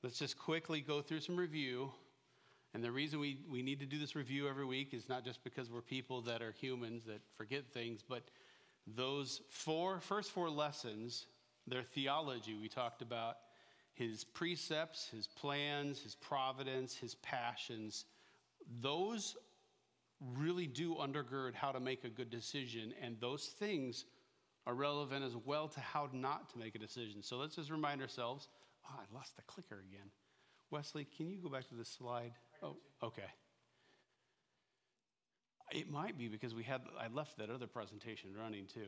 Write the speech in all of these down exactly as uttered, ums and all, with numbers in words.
let's just quickly go through some review. And the reason we, we need to do this review every week is not just because we're people that are humans that forget things, but those four first four lessons, their theology, we talked about his precepts, his plans, his providence, his passions. Those really do undergird how to make a good decision, and those things are relevant as well to how not to make a decision. So let's just remind ourselves. Oh, I lost the clicker again. Wesley, can you go back to the slide? Oh, okay. It might be because we had I left that other presentation running too.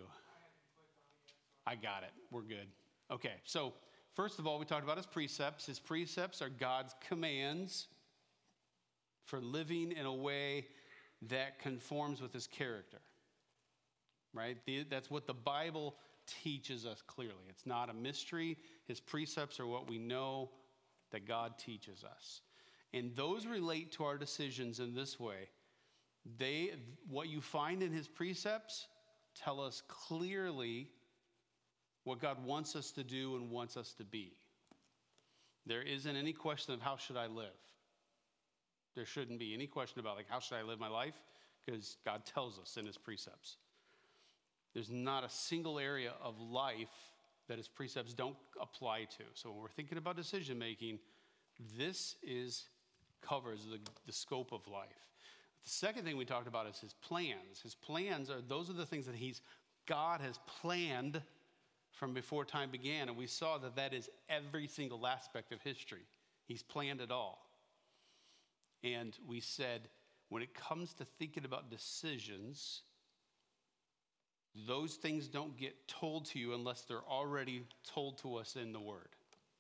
I got it. We're good. Okay, so first of all, we talked about his precepts. His precepts are God's commands for living in a way that conforms with his character, right? That's what the Bible teaches us clearly. It's not a mystery. His precepts are what we know that God teaches us. And those relate to our decisions in this way. They, what you find in his precepts tell us clearly what God wants us to do and wants us to be. There isn't any question of how should I live. There shouldn't be any question about like how should I live my life, because God tells us in his precepts. There's not a single area of life that his precepts don't apply to. So when we're thinking about decision making, this is covers the, the scope of life. The second thing we talked about is his plans. His plans are those are the things that he's God has planned from before time began, and we saw that that is every single aspect of history. He's planned it all. And we said when it comes to thinking about decisions, those things don't get told to you unless they're already told to us in the Word.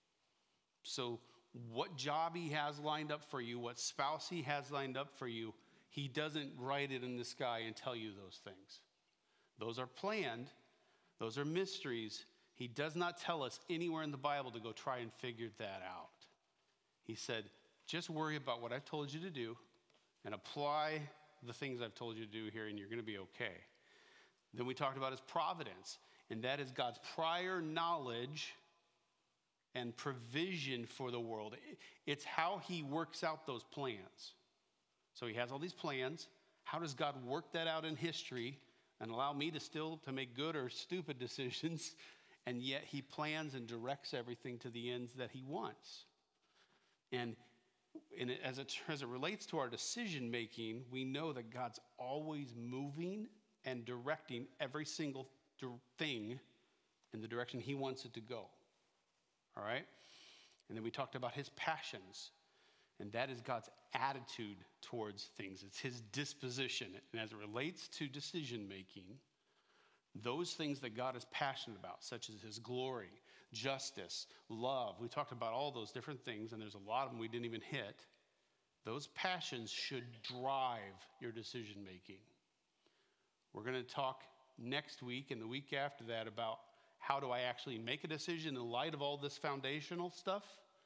So what job he has lined up for you, what spouse he has lined up for you, he doesn't write it in the sky and tell you those things. Those are planned. Those are mysteries. He does not tell us anywhere in the Bible to go try and figure that out. He said, just worry about what I've told you to do and apply the things I've told you to do here, and you're going to be okay. Then we talked about his providence, and that is God's prior knowledge and provision for the world. It's how he works out those plans. So he has all these plans. How does God work that out in history and allow me to still to make good or stupid decisions? And yet he plans and directs everything to the ends that he wants. And, and it, as, it, as it relates to our decision making, we know that God's always moving and directing every single thing in the direction he wants it to go. All right? And then we talked about his passions. And that is God's attitude towards things. It's his disposition. And as it relates to decision making, those things that God is passionate about, such as his glory, justice, love. We talked about all those different things, and there's a lot of them we didn't even hit. Those passions should drive your decision making. We're going to talk next week and the week after that about how do I actually make a decision in light of all this foundational stuff.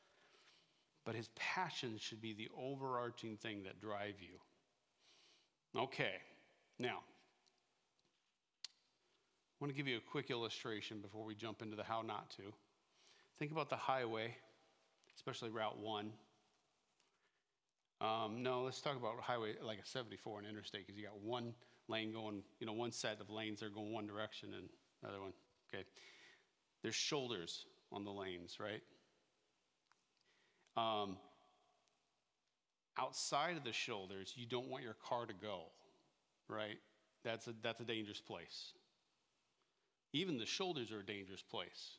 But his passions should be the overarching thing that drive you. Okay, now, I want to give you a quick illustration before we jump into the how not to. Think about the highway, especially Route one. Um, no, let's talk about highway like a seventy-four, an interstate, because you got one lane going, you know, one set of lanes that are going one direction and another one. Okay, there's shoulders on the lanes, right? Um, outside of the shoulders, you don't want your car to go, right? That's a, that's a dangerous place. Even the shoulders are a dangerous place.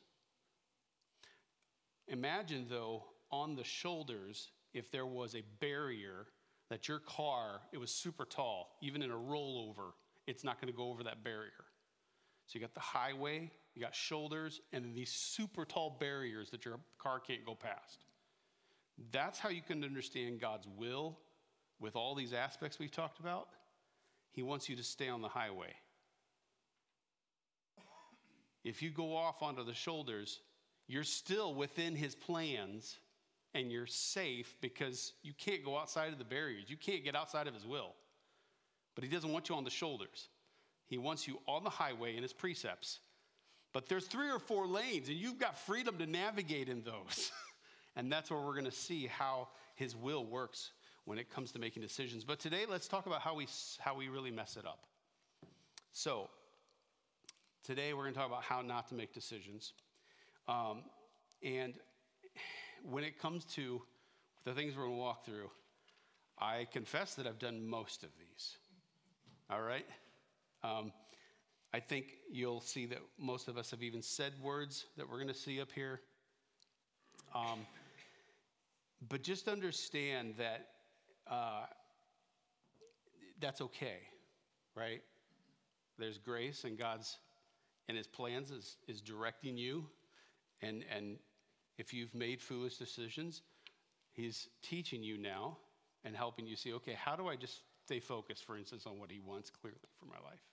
Imagine, though, on the shoulders, if there was a barrier that your car, it was super tall, even in a rollover, it's not going to go over that barrier. So you got the highway, you got shoulders, and then these super tall barriers that your car can't go past. That's how you can understand God's will with all these aspects we've talked about. He wants you to stay on the highway. If you go off onto the shoulders, you're still within his plans and you're safe because you can't go outside of the barriers. You can't get outside of his will. But he doesn't want you on the shoulders. He wants you on the highway in his precepts. But there's three or four lanes and you've got freedom to navigate in those. And that's where we're going to see how his will works when it comes to making decisions. But today, let's talk about how we, how we really mess it up. So today, we're going to talk about how not to make decisions. Um, and when it comes to the things we're going to walk through, I confess that I've done most of these. All right? Um, I think you'll see that most of us have even said words that we're going to see up here. Um, but just understand that uh, that's okay, right? There's grace, and God's and his plans is, is directing you. And, and if you've made foolish decisions, he's teaching you now and helping you see, okay, how do I just stay focused, for instance, on what he wants clearly for my life?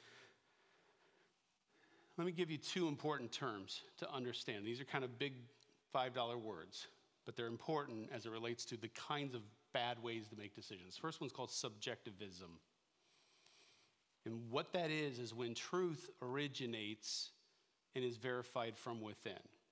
Let me give you two important terms to understand. These are kind of big five dollar words, but they're important as it relates to the kinds of bad ways to make decisions. First one's called subjectivism. And what that is, is when truth originates and is verified from within.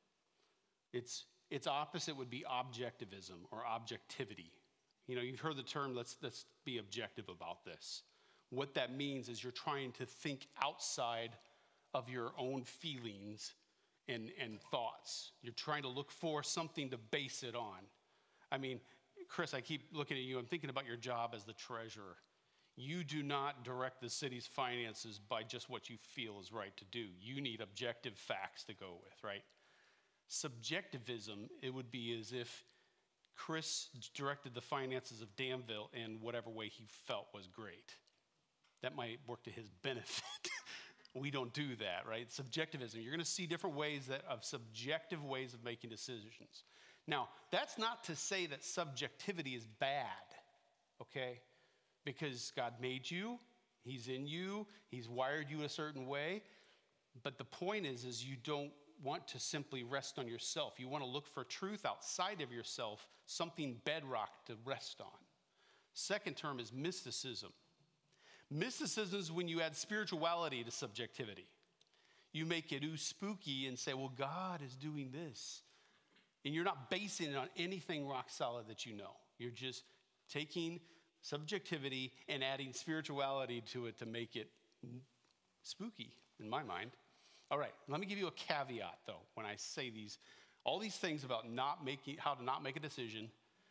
Its, its opposite would be objectivism or objectivity. You know, you've heard the term, let's, let's be objective about this. What that means is you're trying to think outside of your own feelings and, and thoughts. You're trying to look for something to base it on. I mean, Chris, I keep looking at you. I'm thinking about your job as the treasurer. You do not direct the city's finances by just what you feel is right to do. You need objective facts to go with, right? Subjectivism, it would be as if Chris directed the finances of Danville in whatever way he felt was great. That might work to his benefit. We don't do that, right? Subjectivism. You're going to see different ways that of subjective ways of making decisions. Now, that's not to say that subjectivity is bad, okay? Because God made you, he's in you, he's wired you a certain way. But the point is, is you don't want to simply rest on yourself. You want to look for truth outside of yourself, something bedrock to rest on. Second term is mysticism. Mysticism is when you add spirituality to subjectivity. You make it ooh spooky and say, well, God is doing this. And you're not basing it on anything rock solid that you know. You're just taking subjectivity and adding spirituality to it to make it spooky, in my mind. All right, let me give you a caveat, though, when I say these, all these things about not making, how to not make a decision.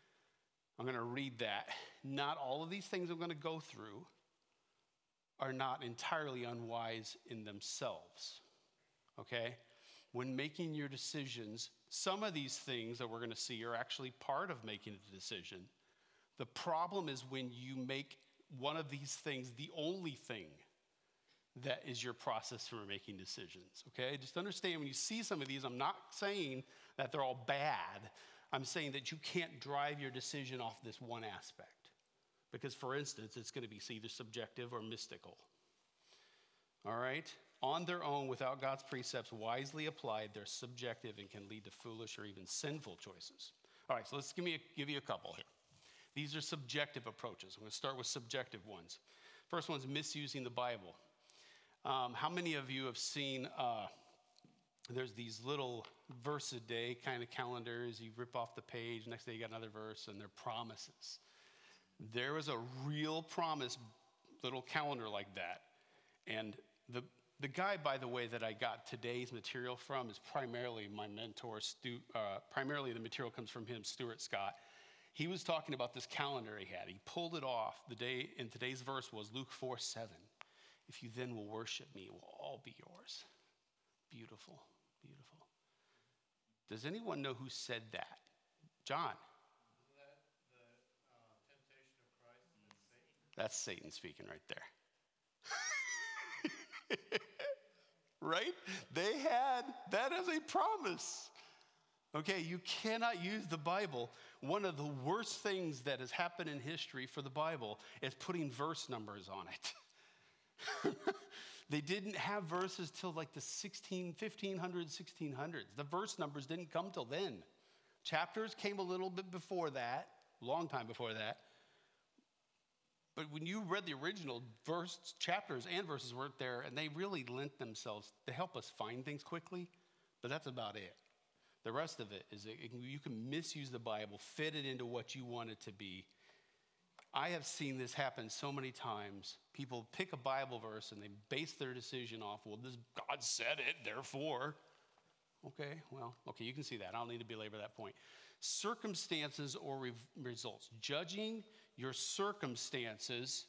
I'm going to read that. Not all of these things I'm going to go through are not entirely unwise in themselves, okay? When making your decisions, some of these things that we're going to see are actually part of making a decision. The problem is when you make one of these things the only thing that is your process for making decisions, okay? Just understand when you see some of these, I'm not saying that they're all bad. I'm saying that you can't drive your decision off this one aspect. Because, for instance, it's going to be either subjective or mystical. All right? On their own, without God's precepts wisely applied, they're subjective and can lead to foolish or even sinful choices. All right, so let's give, me a, give you a couple here. These are subjective approaches. I'm going to start with subjective ones. First one's misusing the Bible. Um, how many of you have seen, uh, there's these little verse a day kind of calendars. You rip off the page, next day you got another verse, and they're promises. There was a real promise little calendar like that. And the the guy, by the way, that I got today's material from is primarily my mentor. Stu, uh, primarily the material comes from him, Stuart Scott. He was talking about this calendar he had. He pulled it off. The day in today's verse was Luke four seven. If you then will worship me, it will all be yours. Beautiful, beautiful. Does anyone know who said that? John. That's Satan speaking right there. Right? They had that as a promise. Okay, you cannot use the Bible. One of the worst things that has happened in history for the Bible is putting verse numbers on it. They didn't have verses till like the sixteen, fifteen hundreds, sixteen hundreds. The verse numbers didn't come till then. Chapters came a little bit before that, a long time before that. But when you read the original, verse, chapters and verses weren't there, and they really lent themselves to help us find things quickly, but that's about it. The rest of it is it, it can, you can misuse the Bible, fit it into what you want it to be. I have seen this happen so many times. People pick a Bible verse and they base their decision off, well, this God said it, therefore. Okay, well, okay, you can see that. I don't need to belabor that point. Circumstances or re- results. Judging your circumstances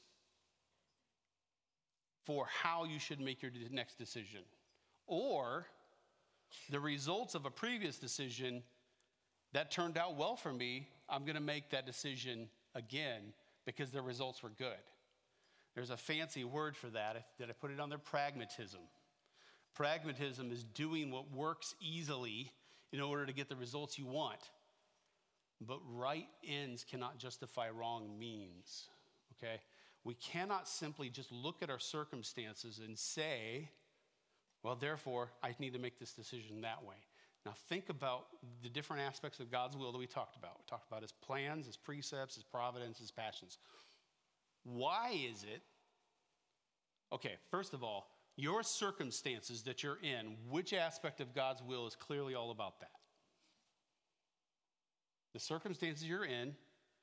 for how you should make your next decision. Or the results of a previous decision that turned out well for me, I'm going to make that decision again because the results were good. There's a fancy word for that. Did I put it on there? Pragmatism. Pragmatism is doing what works easily in order to get the results you want. But right ends cannot justify wrong means, okay? We cannot simply just look at our circumstances and say, well, therefore, I need to make this decision that way. Now, think about the different aspects of God's will that we talked about. We talked about his plans, his precepts, his providence, his passions. Why is it? Okay, first of all, your circumstances that you're in, which aspect of God's will is clearly all about that? The circumstances you're in,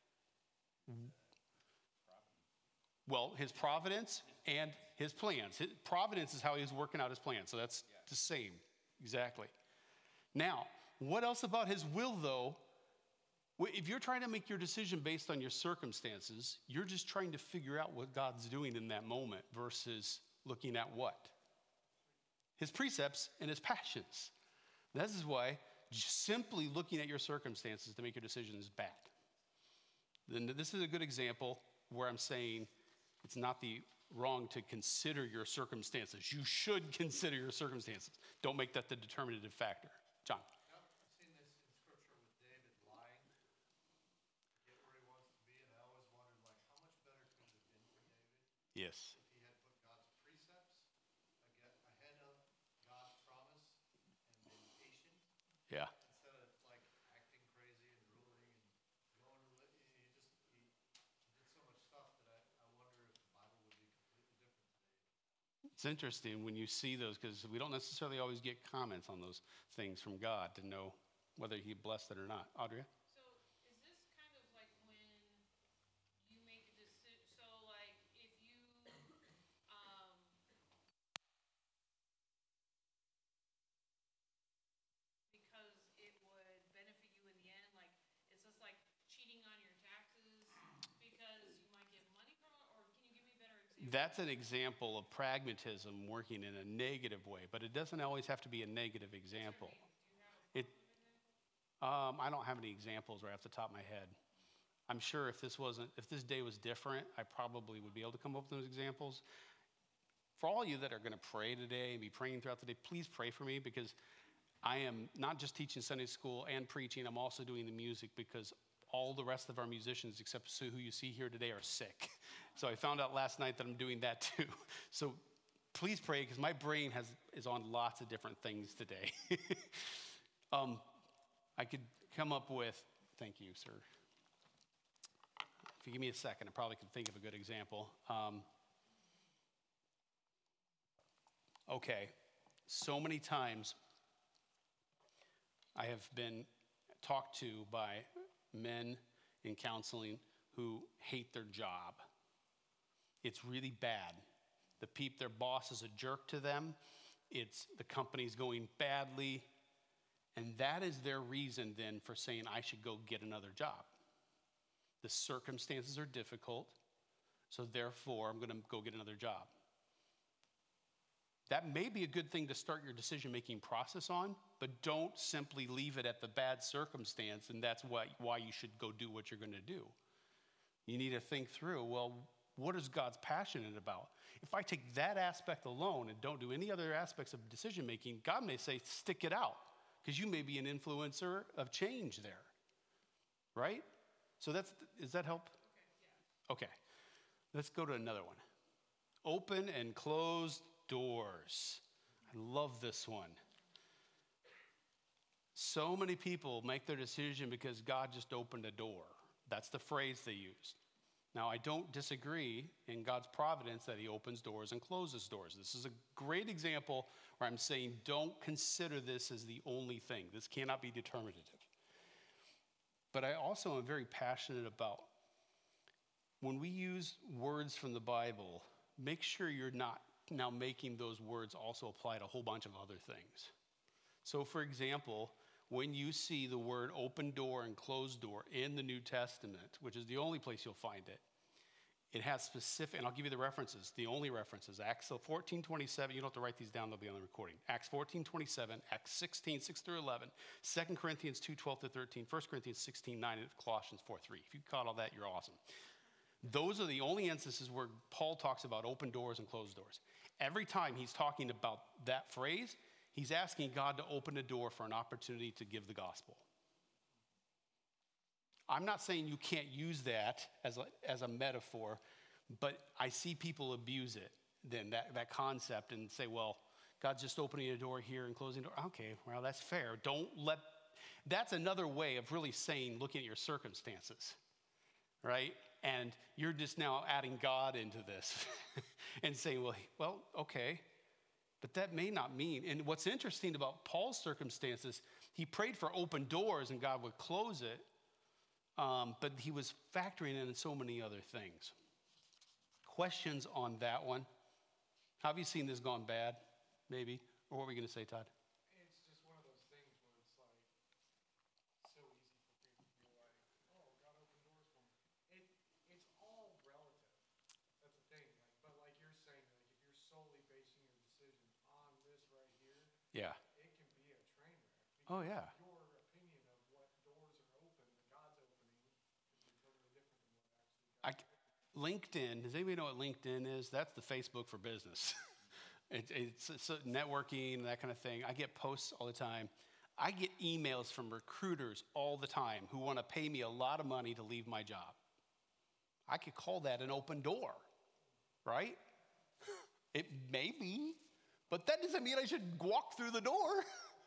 well, his providence and his plans. His providence is how he's working out his plans, so that's yeah. the same, exactly. Now, what else about his will, though? If you're trying to make your decision based on your circumstances, you're just trying to figure out what God's doing in that moment versus looking at what? His precepts and his passions. This is why simply looking at your circumstances to make your decision is bad. Then this is a good example where I'm saying it's not the wrong to consider your circumstances. You should consider your circumstances. Don't make that the determinative factor. John. I've seen this in scripture with David lying to get where he wants to be, and I always wondered, like, how much better could it have been for David? Yes. If he had put God's precepts ahead of God's promise and been patient. Yeah. Instead of like acting crazy and ruling and going, he just he did so much stuff that I, I wonder if the Bible would be completely different today. It's interesting when you see those because we don't necessarily always get comments on those things from God to know whether he blessed it or not. Audrey? So is this kind of like when you make a decision, so like if you, um, because it would benefit you in the end, like is this like cheating on your taxes because you might get money from it, or can you give me a better example? That's an example of pragmatism working in a negative way, but it doesn't always have to be a negative example. It, um, I don't have any examples right off the top of my head. I'm sure if this wasn't, if this day was different, I probably would be able to come up with those examples. For all you that are going to pray today and be praying throughout the day, please pray for me because I am not just teaching Sunday school and preaching, I'm also doing the music because all the rest of our musicians, except who you see here today, are sick. So I found out last night that I'm doing that too. So please pray because my brain has is on lots of different things today. um, I could come up with, thank you, sir. If you give me a second, I probably could think of a good example. Um, okay, so many times I have been talked to by men in counseling who hate their job. It's really bad. The peep, their boss is a jerk to them. It's the company's going badly. And that is their reason then for saying I should go get another job. The circumstances are difficult, so therefore I'm going to go get another job. That may be a good thing to start your decision-making process on, but don't simply leave it at the bad circumstance, and that's what, why you should go do what you're going to do. You need to think through, well, what is God's passionate about? If I take that aspect alone and don't do any other aspects of decision-making, God may say, stick it out, because you may be an influencer of change there, right? So that's, does that help? Okay, yeah. Okay, let's go to another one. Open and closed doors. I love this one. So many people make their decision because God just opened a door. That's the phrase they use. Now, I don't disagree in God's providence that he opens doors and closes doors. This is a great example where I'm saying don't consider this as the only thing. This cannot be determinative. But I also am very passionate about when we use words from the Bible, make sure you're not now making those words also apply to a whole bunch of other things. So, for example, when you see the word open door and closed door in the New Testament, which is the only place you'll find it, it has specific, and I'll give you the references, the only references, Acts fourteen twenty-seven, you don't have to write these down, they'll be on the recording. Acts fourteen twenty-seven, Acts sixteen, six through eleven, Second Corinthians two, twelve to thirteen, First Corinthians sixteen, nine, and Colossians four, three. If you caught all that, you're awesome. Those are the only instances where Paul talks about open doors and closed doors. Every time he's talking about that phrase, he's asking God to open a door for an opportunity to give the gospel. I'm not saying you can't use that as a, as a metaphor, but I see people abuse it, then that, that concept, and say, well, God's just opening a door here and closing a door. Okay, well, that's fair. Don't let, that's another way of really saying, looking at your circumstances, right? And you're just now adding God into this and saying, well, well, okay. But that may not mean, and what's interesting about Paul's circumstances, he prayed for open doors and God would close it, um, but he was factoring in so many other things. Questions on that one? Have you seen this gone bad, maybe? Or what were we going to say, Todd? It's just one of those things where it's like so easy for people to be like, oh, God opened doors for me. It, it's all relative. That's the thing. Like, but like you're saying, like if you're solely basing your decision on this right here, Yeah. it can be a train wreck. Oh, yeah. Your opinion of what doors are open that God's opening could be totally different than what actually God I, LinkedIn, does anybody know what LinkedIn is? That's the Facebook for business. it, it's, it's networking, that kind of thing. I get posts all the time. I get emails from recruiters all the time who want to pay me a lot of money to leave my job. I could call that an open door, right? It may be, but that doesn't mean I should walk through the door.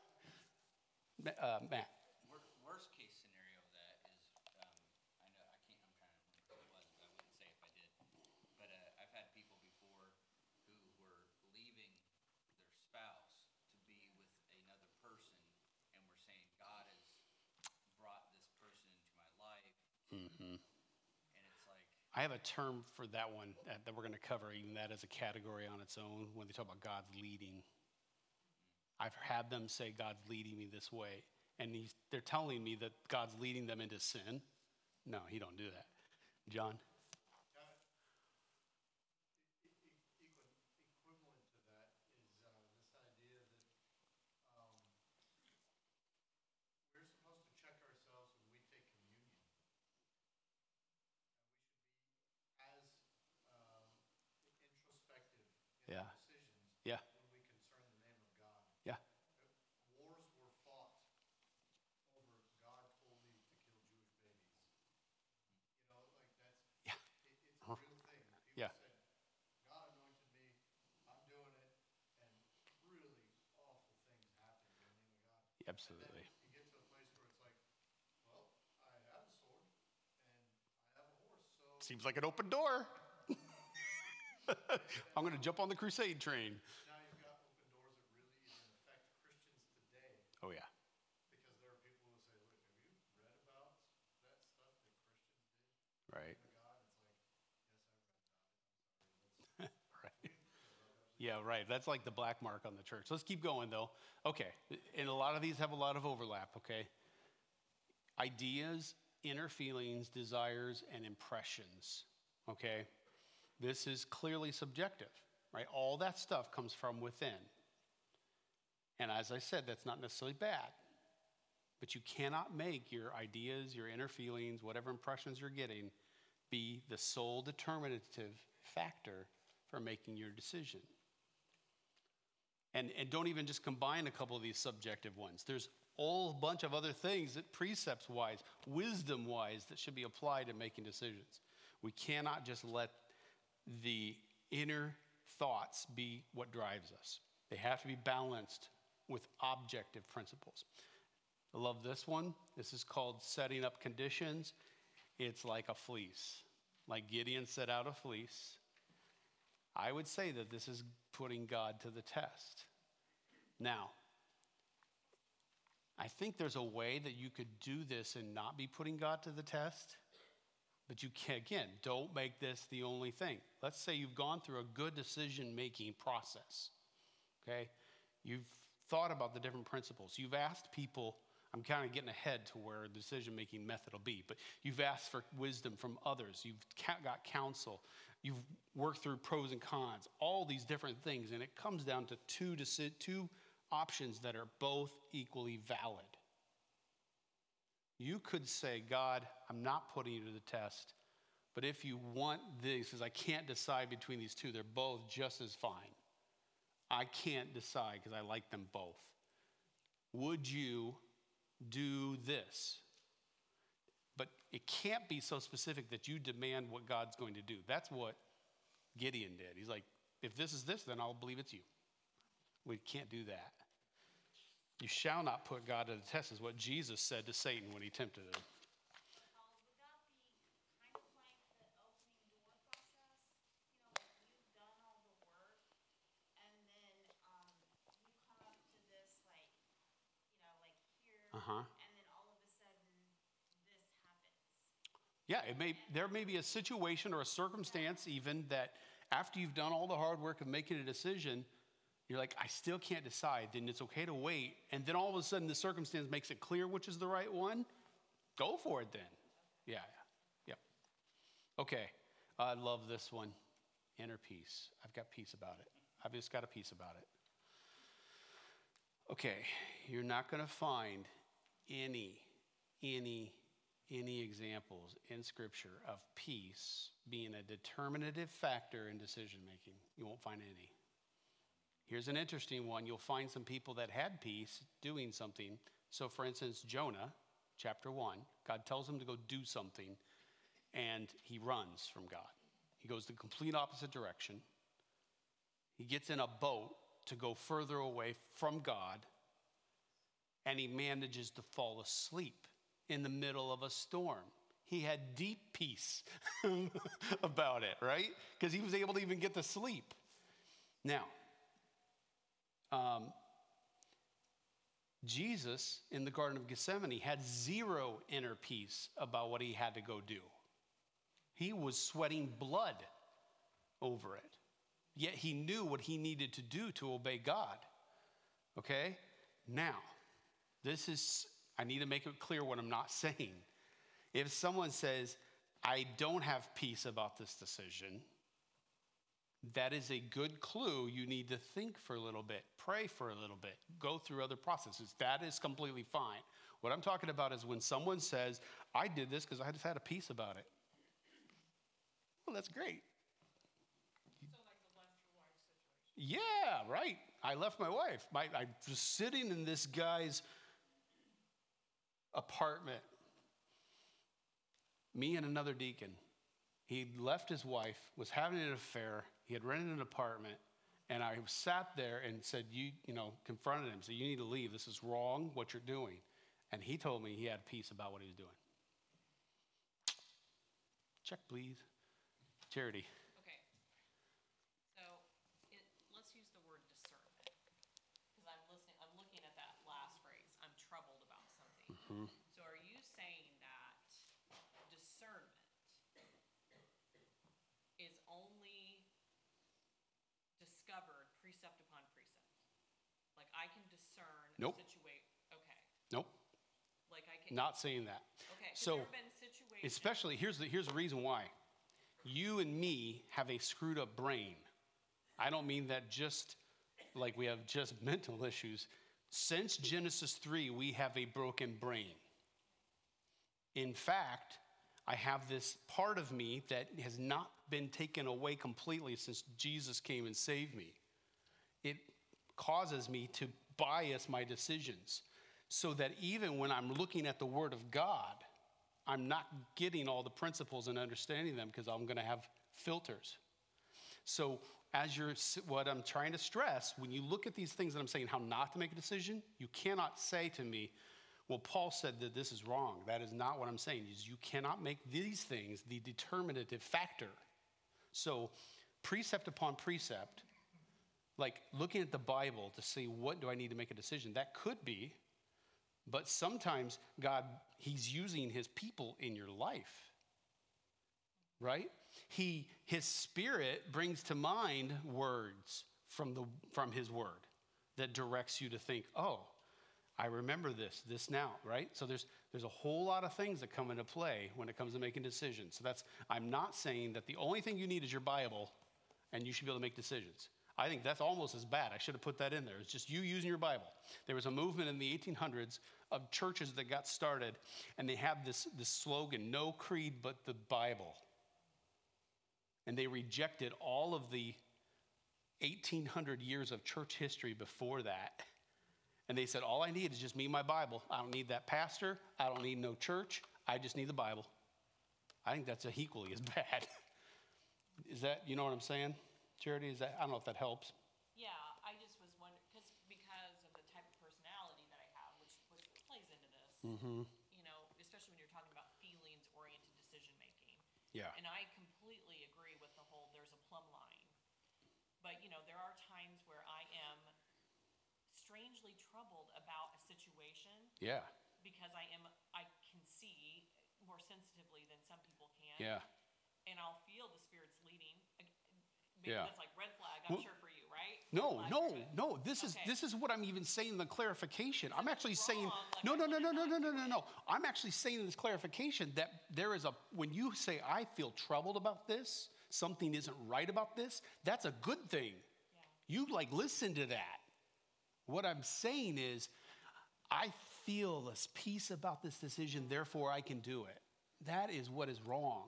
uh, Matt. Worst case scenario of that is, um, I know I can't. I'm trying to remember who it was. I wouldn't say if I did, but uh, I've had people before who were leaving their spouse to be with another person, and were saying God has brought this person into my life, Mm-hmm. and it's like, I have a term for that one that, that we're going to cover, even that as a category on its own, when they talk about God's leading. I've had them say, God's leading me this way. And he's, they're telling me that God's leading them into sin. No, he don't do that. John? Uh, e- e- equi- equivalent to that is uh, this idea that um, we're supposed to check ourselves when we take communion. And we should be as um, introspective in Yeah. our decisions Yeah. when we concern the name of God. Yeah. Uh, Wars were fought over God told me to kill Jewish babies. You know, like that's, Yeah. it, it's a Uh-huh. real thing. People Yeah. said, God anointed me, I'm doing it, and really awful things happen in the name of God. Absolutely. And then you get to a place where it's like, well, I have a sword, and I have a horse, so Seems like an open door. I'm going to jump on the crusade train. now you've got open doors that really even affect Christians today. Oh, yeah. Because there are people who say, look, have you read about that stuff that Christians did? Right. To God, it's like, yes, I read about it. I'm sorry. Let's, Right. Yeah, right. That's like the black mark on the church. Let's keep going, though. Okay. And a lot of these have a lot of overlap, okay? Ideas, inner feelings, desires, and impressions, okay? This is clearly subjective, right? All that stuff comes from within. And as I said, that's not necessarily bad. But you cannot make your ideas, your inner feelings, whatever impressions you're getting, be the sole determinative factor for making your decision. And, and don't even just combine a couple of these subjective ones. There's a whole bunch of other things that precepts-wise, wisdom-wise, that should be applied in making decisions. We cannot just let the inner thoughts be what drives us. They have to be balanced with objective principles. I love this one. This is called setting up conditions. It's like a fleece. like Gideon set out a fleece, I would say that this is putting God to the test. Now, I think there's a way that you could do this and not be putting God to the test. But you can, again, don't make this the only thing. Let's say you've gone through a good decision-making process, okay? You've thought about the different principles. You've asked people, I'm kind of getting ahead to where the decision-making method will be, but you've asked for wisdom from others. You've got counsel. You've worked through pros and cons, all these different things, and it comes down to two, deci- two options that are both equally valid. You could say, God, I'm not putting you to the test, but if you want this, because I can't decide between these two, they're both just as fine. I can't decide because I like them both. Would you do this? But it can't be so specific that you demand what God's going to do. That's what Gideon did. He's like, if this is this, then I'll believe it's you. We can't do that. You shall not put God to the test is what Jesus said to Satan when he tempted him. Paul, would that be kind of like the opening door process? You know, like you've done all the work, and then um, you come up to this, like, you know, like here, Uh-huh. and then all of a sudden this happens. Yeah, it may there may be a situation or a circumstance even that after you've done all the hard work of making a decision, you're like, I still can't decide. Then it's okay to wait. And then all of a sudden the circumstance makes it clear which is the right one. Go for it then. Yeah, yeah, yeah. Okay, I love this one. Inner peace. I've got peace about it. I've just got a peace about it. Okay, you're not going to find any, any, any examples in Scripture of peace being a determinative factor in decision making. You won't find any. Here's an interesting one. You'll find some people that had peace doing something. So, for instance, Jonah, chapter one, God tells him to go do something, and he runs from God. He goes the complete opposite direction. He gets in a boat to go further away from God, and he manages to fall asleep in the middle of a storm. He had deep peace about it, right? Because he was able to even get to sleep. Now, um, Jesus in the Garden of Gethsemane had zero inner peace about what he had to go do. He was sweating blood over it. Yet he knew what he needed to do to obey God. Okay? Now, this is, I need to make it clear what I'm not saying. If someone says, I don't have peace about this decision, that is a good clue. You need to think for a little bit, pray for a little bit, go through other processes. That is completely fine. What I'm talking about is when someone says, I did this because I just had a peace about it. Well, that's great. So like the left your wife situation. Yeah, right. I left my wife. My, I'm just sitting in this guy's apartment. Me and another deacon. He left his wife, was having an affair. He had rented an apartment. And I sat there and said, you, you know, confronted him. Said, you need to leave. This is wrong, what you're doing. And he told me he had peace about what he was doing. Check, please. Charity. Okay, so it, let's use the word discernment, because I'm listening, I'm looking at that last phrase, I'm troubled about something. Mm-hmm. So are you saying that discernment is only discovered precept upon precept? Like I can discern Nope. a situation, okay, Nope, like I can, not saying that. okay, 'cause So, there have been situations. especially, here's the, here's the reason why. You and me have a screwed up brain. I don't mean that just like we have just mental issues. Since Genesis three, we have a broken brain. In fact, I have this part of me that has not been taken away completely since Jesus came and saved me. It causes me to bias my decisions so that even when I'm looking at the Word of God, I'm not getting all the principles and understanding them because I'm going to have filters. So as you're, what I'm trying to stress, when you look at these things that I'm saying, how not to make a decision, you cannot say to me, Well, Paul said that this is wrong. That is not what I'm saying. Is you cannot make these things the determinative factor. So precept upon precept, like looking at the Bible to see what do I need to make a decision, that could be, but sometimes God, he's using his people in your life, right? He, his spirit brings to mind words from the from his word that directs you to think, oh, I remember this, this now, right? So there's there's a whole lot of things that come into play when it comes to making decisions. So that's, I'm not saying that the only thing you need is your Bible and you should be able to make decisions. I think that's almost as bad. I should have put that in there. It's just you using your Bible. There was a movement in the eighteen hundreds of churches that got started, and they have this, this slogan, no creed but the Bible. And they rejected all of the eighteen hundred years of church history before that. And they said, all I need is just me and my Bible. I don't need that pastor. I don't need no church. I just need the Bible. I think that's equally as bad. Is that, you know what I'm saying? Charity, is that, I don't know if that helps. Yeah, I just was wondering, because, because of the type of personality that I have, which, which plays into this, Mm-hmm. you know, especially when you're talking about feelings-oriented decision-making. Yeah. And I completely agree with the whole, there's a plumb line. But, you know, there are times where I am strangely troubled about a situation Yeah. because I am, I can see more sensitively than some people can. Yeah. And I'll feel the Spirit's leading. Maybe Yeah. that's like red flag, I'm Well, sure for you, right? No, Red flag, no, you're good. no. This is Okay. this is what I'm even saying, the clarification. I'm actually saying, wrong, like no, I no, no, no, wouldn't no, no, not no, no, no. I'm actually saying this clarification that there is a, when you say, I feel troubled about this, something isn't right about this, that's a good thing. Yeah. You like listen to that. What I'm saying is, I feel this peace about this decision, therefore I can do it. That is what is wrong.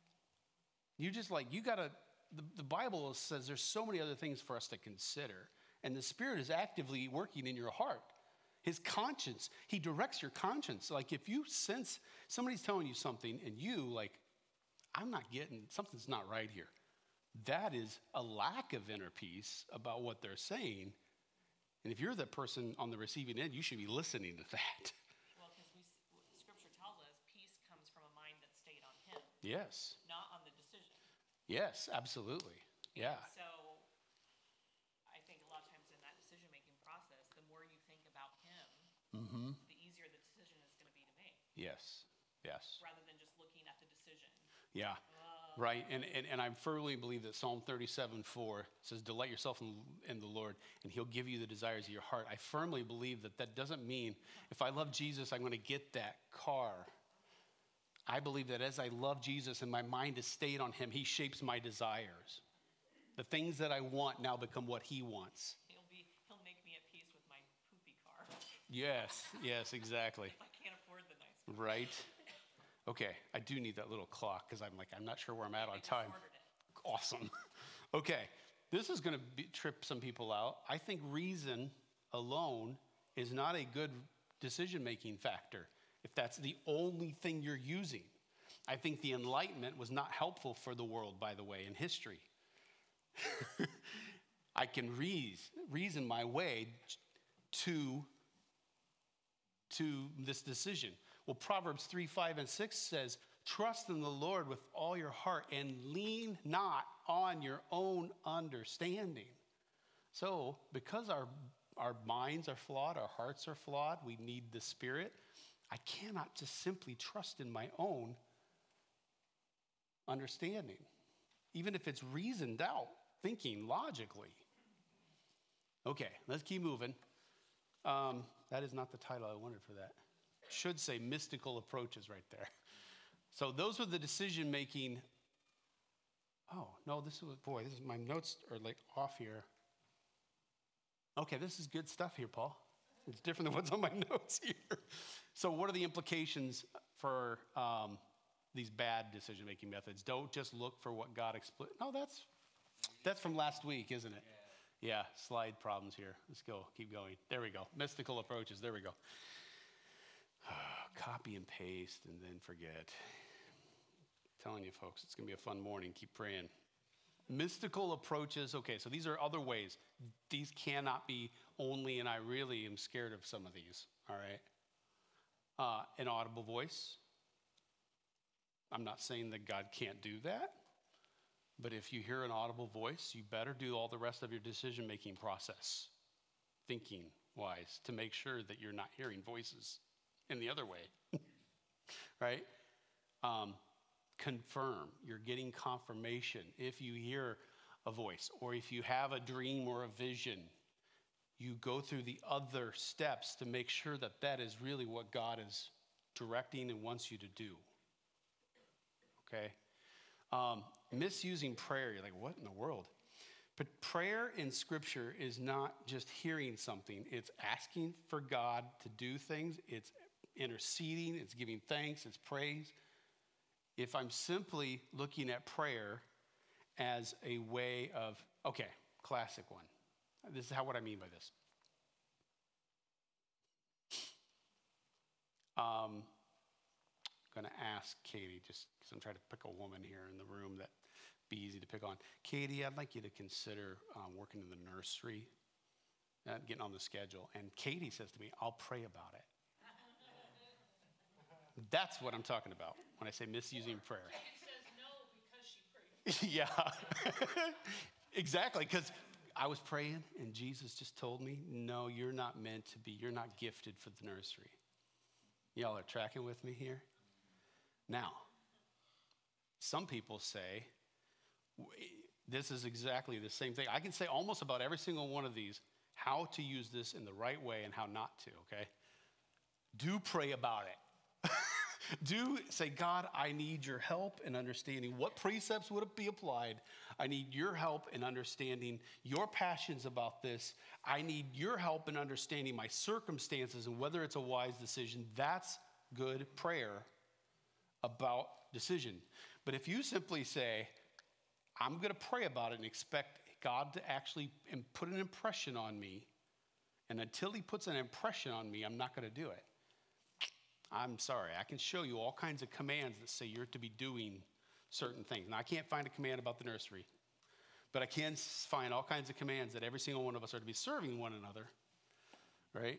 You just like, you gotta, the, the Bible says there's so many other things for us to consider. And the Spirit is actively working in your heart. His conscience, he directs your conscience. Like if you sense somebody's telling you something and you like, I'm not getting, something's not right here. That is a lack of inner peace about what they're saying. And if you're the person on the receiving end, you should be listening to that. Well, because we, s- Scripture tells us peace comes from a mind that stayed on Him, Yes. not on the decision. Yes, absolutely. Yeah. So I think a lot of times in that decision-making process, the more you think about Him, Mm-hmm. the easier the decision is going to be to make, Yes. Yes. rather than just looking at the decision. Yeah. Right. And, and and I firmly believe that Psalm thirty-seven four says, delight yourself in, in the Lord and he'll give you the desires of your heart. I firmly believe that that doesn't mean if I love Jesus, I'm going to get that car. I believe that as I love Jesus and my mind is stayed on him, he shapes my desires. The things that I want now become what he wants. He'll be, he'll make me at peace with my poopy car Yes. Yes, exactly. if I can't afford the nice car. Right. Okay, I do need that little clock because I'm like, I'm not sure where I'm at I on just time. ordered it. Awesome. Okay, this is going to trip some people out. I think reason alone is not a good decision-making factor if that's the only thing you're using. I think the Enlightenment was not helpful for the world, by the way, in history. I can reason, reason my way to, to this decision. Well, Proverbs three, five, and six says, trust in the Lord with all your heart and lean not on your own understanding. So, because our, our minds are flawed, our hearts are flawed, we need the Spirit, I cannot just simply trust in my own understanding, even if it's reasoned out, thinking logically. Okay, let's keep moving. Um, that is not the title I wanted for that. Should say mystical approaches right there. So those were the decision making. Oh, no, this was, boy, this is, my notes are like off here. Okay, this is good stuff here, Paul. It's different than what's on my notes here. So what are the implications for um, these bad decision making methods? Don't just look for what God explained. No, that's, that's from last week, isn't it? Yeah, slide problems here. Let's go, keep going. There we go. Mystical approaches, there we go. Copy and paste and then forget. I'm telling you, folks, it's going to be a fun morning. Keep praying. Mystical approaches. Okay, so these are other ways. These cannot be only, and I really am scared of some of these, all right? uh, an audible voice. I'm not saying that God can't do that, but if you hear an audible voice, you better do all the rest of your decision-making process, thinking-wise, to make sure that you're not hearing voices in the other way, right? Um, confirm. You're getting confirmation. If you hear a voice or if you have a dream or a vision, you go through the other steps to make sure that that is really what God is directing and wants you to do. Okay? Um, misusing prayer, you're like, what in the world? But prayer in Scripture is not just hearing something. It's asking for God to do things. It's interceding. It's giving thanks. It's praise. If I'm simply looking at prayer as a way of, okay, classic one. This is how what I mean by this. Um, I'm going to ask Katie, just because I'm trying to pick a woman here in the room that be easy to pick on. Katie, I'd like you to consider um, working in the nursery, uh, getting on the schedule. And Katie says to me, I'll pray about it. That's what I'm talking about when I say misusing prayer. It says no because she prayed. Yeah, exactly. Because I was praying and Jesus just told me, no, you're not meant to be. You're not gifted for the nursery. Y'all are tracking with me here? Now, some people say, this is exactly the same thing. I can say almost about every single one of these, how to use this in the right way and how not to, okay? Do pray about it. Do say, God, I need your help in understanding what precepts would be applied. I need your help in understanding your passions about this. I need your help in understanding my circumstances and whether it's a wise decision. That's good prayer about decision. But if you simply say, I'm going to pray about it and expect God to actually put an impression on me, and until he puts an impression on me, I'm not going to do it. I'm sorry. I can show you all kinds of commands that say you're to be doing certain things. Now, I can't find a command about the nursery, but I can find all kinds of commands that every single one of us are to be serving one another, right?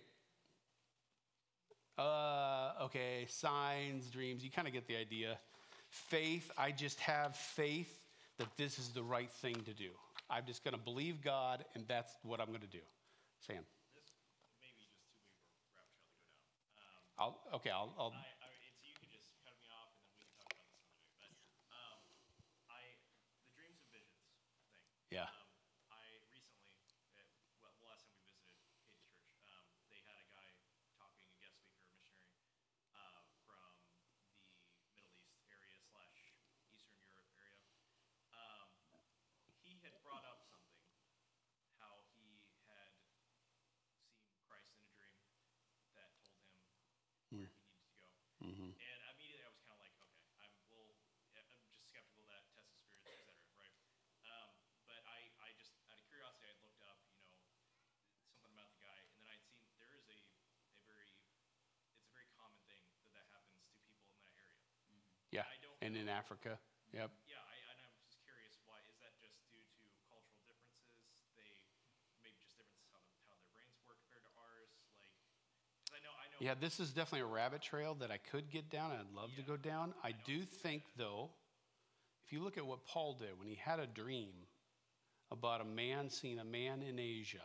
Uh, okay, signs, dreams, you kind of get the idea. Faith, I just have faith that this is the right thing to do. I'm just going to believe God, and that's what I'm going to do. Sam. This may be just too big of a rabbit trail to go down. Um, I'll, okay, I'll, I'll I, I, it's, you can just cut me off, and then we can talk about this another day. But um, I, the dreams and visions thing. Yeah. Um, I recently, at, well, the last time we visited Katie's church, um, they had a guy talking, a guest speaker, a missionary, uh, from the Middle East area slash Eastern Europe area. Um, he had brought up something, how he had seen Christ in a dream that told him Mm. where he needed to go. Mhm. And immediately I was kind of like, okay, I'm a little, I'm just skeptical that tested spirits, et cetera, right? Um, but I, I just, out of curiosity, I looked up, you know, something about the guy, and then I'd seen there is a, a very, it's a very common thing that that happens to people in that area. Yeah, I don't and in know- Africa, yep. Yeah, I, and I was just curious, why, is that just due to cultural differences? They, maybe just differences how, the, how their brains work compared to ours? Like, because I know, I know. Yeah, this is definitely a rabbit trail that I could get down. I'd love to go down. I do think, though, if you look at what Paul did when he had a dream about a man seeing a man in Asia,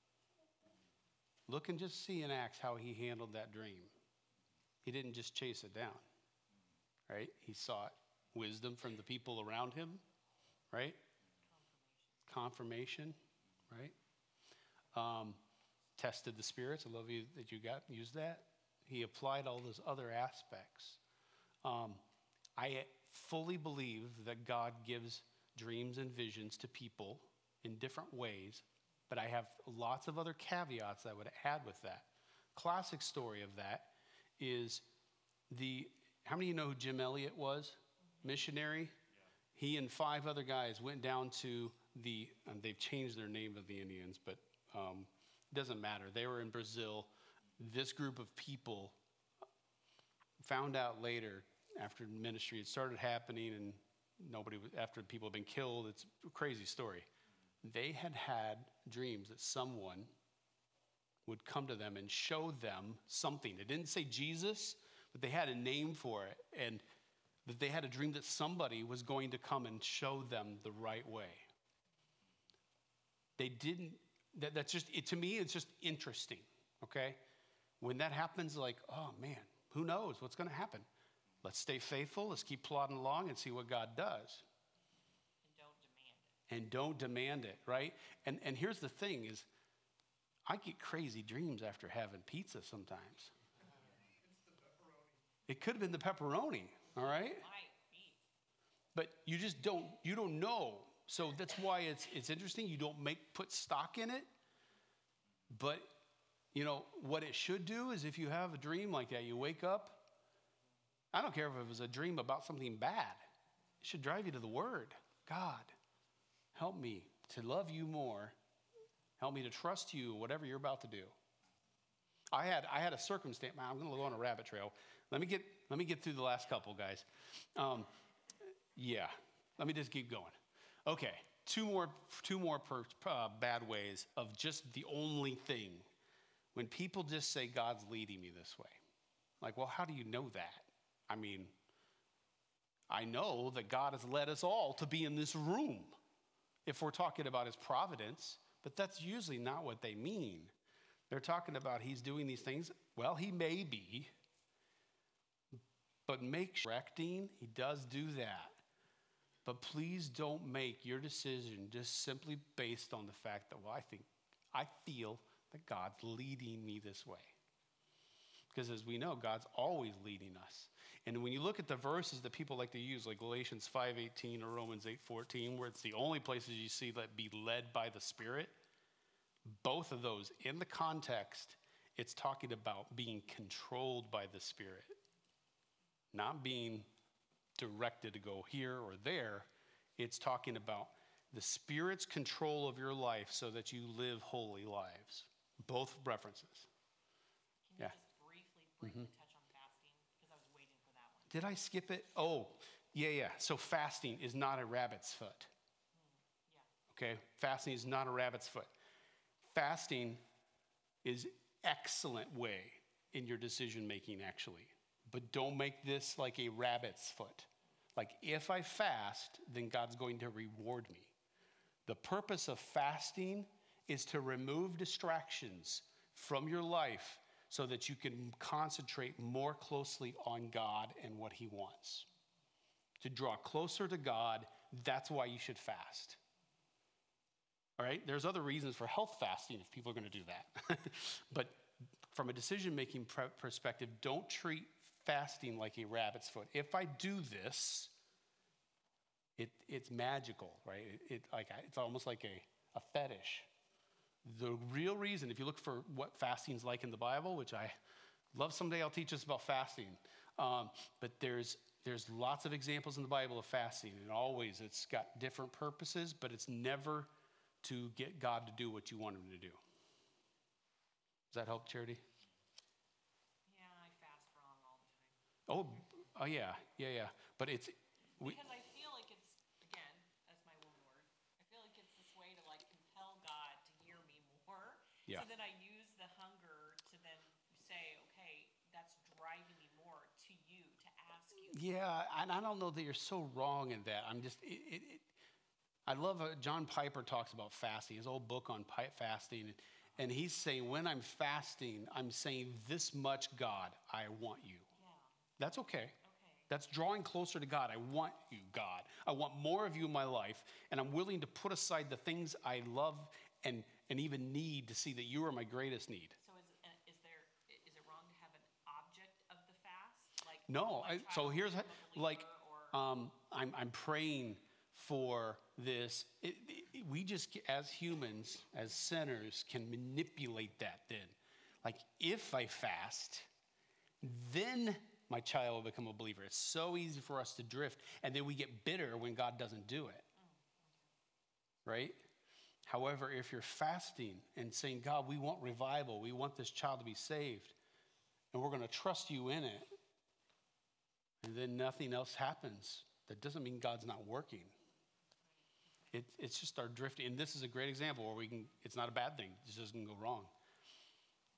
look and just see in Acts how he handled that dream. He didn't just chase it down, right? He sought wisdom from the people around him, right? Confirmation, right? Um, tested the spirits. I love you that you got used that. He applied all those other aspects. Um, I fully believe that God gives dreams and visions to people in different ways, but I have lots of other caveats I would add with that. Classic story of that is the, how many of you know who Jim Elliot was? Missionary. Yeah. He and five other guys went down to the, and they've changed their name of the Indians, but um, it doesn't matter. They were in Brazil. This group of people found out later after ministry had started happening and nobody, was, after people had been killed, it's a crazy story. They had had dreams that someone would come to them and show them something. It didn't say Jesus, but they had a name for it, and that they had a dream that somebody was going to come and show them the right way. They didn't, that, that's just, it, to me, it's just interesting, okay? When that happens, like, oh man, who knows what's going to happen? Let's stay faithful. Let's keep plodding along and see what God does. And don't demand it. And don't demand it, right? And and here's the thing is, I get crazy dreams after having pizza sometimes. It could have been the pepperoni, all right? Might be. But you just don't, you don't know. So that's why it's it's interesting. You don't make put stock in it. But you know what it should do is if you have a dream like that, you wake up. I don't care if it was a dream about something bad. It should drive you to the Word. God, help me to love you more. Help me to trust you, whatever you're about to do. I had I had a circumstance. Man, I'm going to go on a rabbit trail. Let me get let me get through the last couple, guys. Um, yeah, let me just keep going. Okay, two more two more per, uh, bad ways of just the only thing. When people just say God's leading me this way, like, well, how do you know that? I mean, I know that God has led us all to be in this room if we're talking about his providence, but that's usually not what they mean. They're talking about he's doing these things. Well, he may be, but make sure correcting, he does do that. But please don't make your decision just simply based on the fact that, well, I think, I feel that God's leading me this way. Because as we know, God's always leading us. And when you look at the verses that people like to use, like Galatians five eighteen or Romans eight fourteen, where it's the only places you see that be led by the Spirit, both of those, in the context, it's talking about being controlled by the Spirit, not being directed to go here or there. It's talking about the Spirit's control of your life so that you live holy lives. Both references. Can you Yeah. just briefly, briefly touch on fasting? Because I was waiting for that one. Did I skip it? Oh, yeah, yeah. So fasting is not a rabbit's foot. Yeah. Okay? Fasting is not a rabbit's foot. Fasting is excellent way in your decision making, actually. But don't make this like a rabbit's foot. Like, if I fast, then God's going to reward me. The purpose of fasting is to remove distractions from your life so that you can concentrate more closely on God and what he wants. To draw closer to God, that's why you should fast. All right? There's other reasons for health fasting if people are going to do that. But from a decision-making perspective, don't treat fasting like a rabbit's foot. If I do this, it, it's magical, right? It, it, like, it's almost like a, a fetish. The real reason, if you look for what fasting's like in the Bible, which I love, someday I'll teach us about fasting, um, but there's there's lots of examples in the Bible of fasting, and always it's got different purposes, but it's never to get God to do what you want him to do. Does that help, Charity? Yeah, I fast wrong all the time. Oh, oh yeah, yeah, yeah. But it's we, Because I feel like it's, again, that's my one word, I feel like it's this way to like compel God to hear me more. Yeah. So then I use the hunger to then say, okay, that's driving me more to you, to ask you. yeah, and I don't know that you're so wrong in that. I'm just, it, it, it, I love uh, John Piper talks about fasting, his old book on pi- fasting, and, and he's saying when I'm fasting, I'm saying this much, God, I want you. Yeah, That's okay. okay. That's drawing closer to God. I want you, God. I want more of you in my life, and I'm willing to put aside the things I love and, and even need to see that you are my greatest need. So is, uh, is there, i- is it wrong to have an object of the fast? Like, No, my I, so child here's become a like believer, or- um, I'm I'm praying for this. It, it, we just as humans, as sinners, can manipulate that. Then, like if I fast, then my child will become a believer. It's so easy for us to drift, and then we get bitter when God doesn't do it. Right? However, if you're fasting and saying, God, we want revival, we want this child to be saved, and we're going to trust you in it, and then nothing else happens, that doesn't mean God's not working. It, it's just our drifting. And this is a great example where we can, it's not a bad thing. It just doesn't go wrong.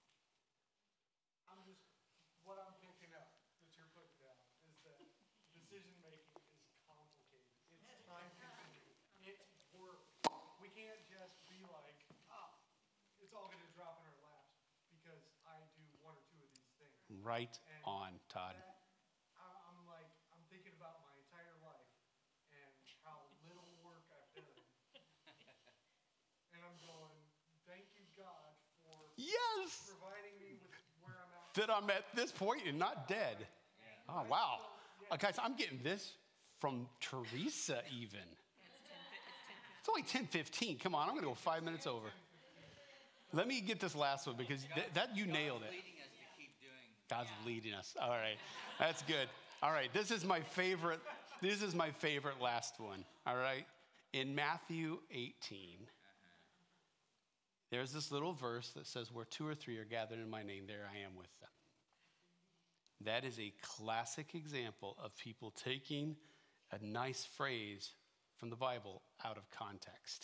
it can't just be like, oh, it's all gonna drop in our laps because I do one or two of these things. Right And on, Todd. that- I- I'm like, I'm thinking about my entire life and how little work I've done. And I'm going, thank you, God, for Yes! providing me with where I'm at. That I'm at this point and not dead. Oh, wow. Uh, guys, I'm getting this from Teresa even. It's only ten fifteen. Come on, I'm going to go five minutes over. Let me get this last one because th- that you nailed it. Leading us to keep doing. God's leading us. All right. That's good. All right. This is my favorite. This is my favorite last one. All right. In Matthew eighteen, there's this little verse that says, where two or three are gathered in my name, there I am with them. That is a classic example of people taking a nice phrase from the Bible out of context.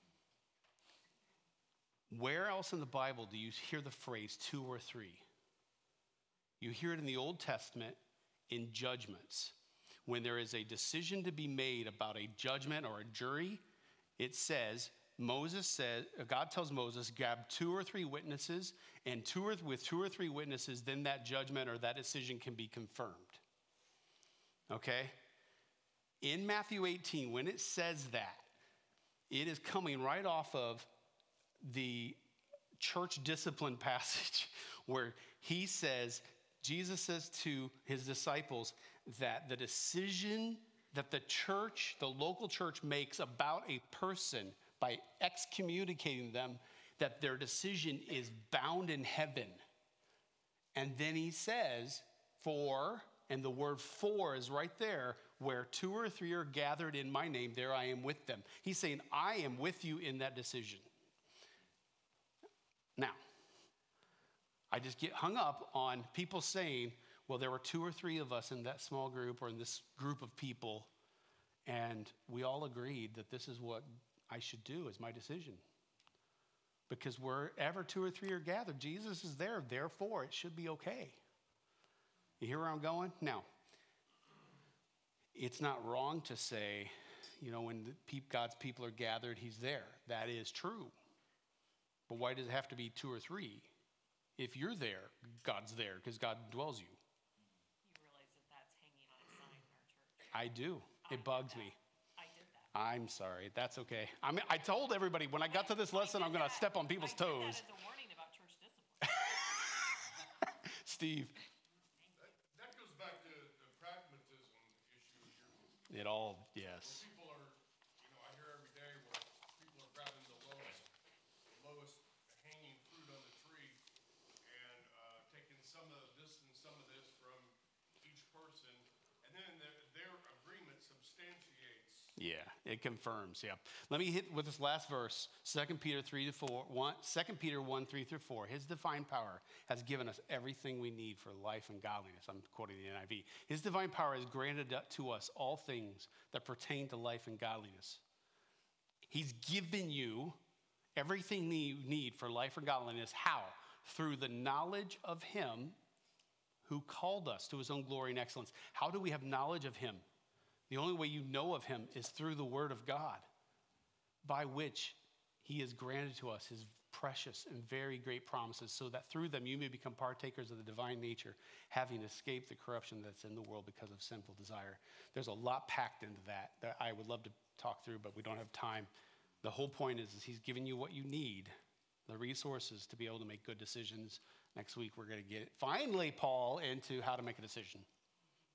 Where else in the Bible do you hear the phrase two or three? You hear it in the Old Testament in judgments. When there is a decision to be made about a judgment or a jury, it says, Moses says, God tells Moses, grab two or three witnesses, and two or, with two or three witnesses, then that judgment or that decision can be confirmed. Okay? In Matthew eighteen, when it says that, it is coming right off of the church discipline passage where he says, Jesus says to his disciples that the decision that the church, the local church makes about a person by excommunicating them, that their decision is bound in heaven. And then he says, for, and the word for is right there, where two or three are gathered in my name, there I am with them. He's saying, I am with you in that decision. Now, I just get hung up on people saying, well, there were two or three of us in that small group or in this group of people, and we all agreed that this is what I should do as my decision. Because wherever two or three are gathered, Jesus is there. Therefore, it should be okay. You hear where I'm going? Now, it's not wrong to say, you know, when the pe- God's people are gathered, he's there. That is true. But why does it have to be two or three? If you're there, God's there because God dwells you. You realize that that's hanging on a sign in our church. I do. I It did bugs that. me. I did that. I'm sorry. That's okay. I mean, I told everybody when I got to this lesson, I I'm did going to that. step on people's I did toes. that as a warning about church discipline. Steve, That, that goes back to the pragmatism issue here. it all, yes. People are, you know, I hear every day where people are grabbing the lowest, lowest hanging fruit on the tree and uh, taking some of this and some of this from each person, and then their, their agreement substantiates. Yeah, it confirms. Yeah. Let me hit with this last verse, Second Peter three to four, one, Second Peter one, three through four. His divine power has given us everything we need for life and godliness. I'm quoting the N I V. His divine power has granted to us all things that pertain to life and godliness. He's given you everything you need for life and godliness. How? Through the knowledge of him who called us to his own glory and excellence. How do we have knowledge of him? The only way you know of him is through the word of God, by which he has granted to us his precious and very great promises, so that through them you may become partakers of the divine nature, having escaped the corruption that's in the world because of sinful desire. There's a lot packed into that that I would love to talk through, but we don't have time. The whole point is, is he's giving you what you need, the resources to be able to make good decisions. Next week, we're going to get finally, Paul, into how to make a decision.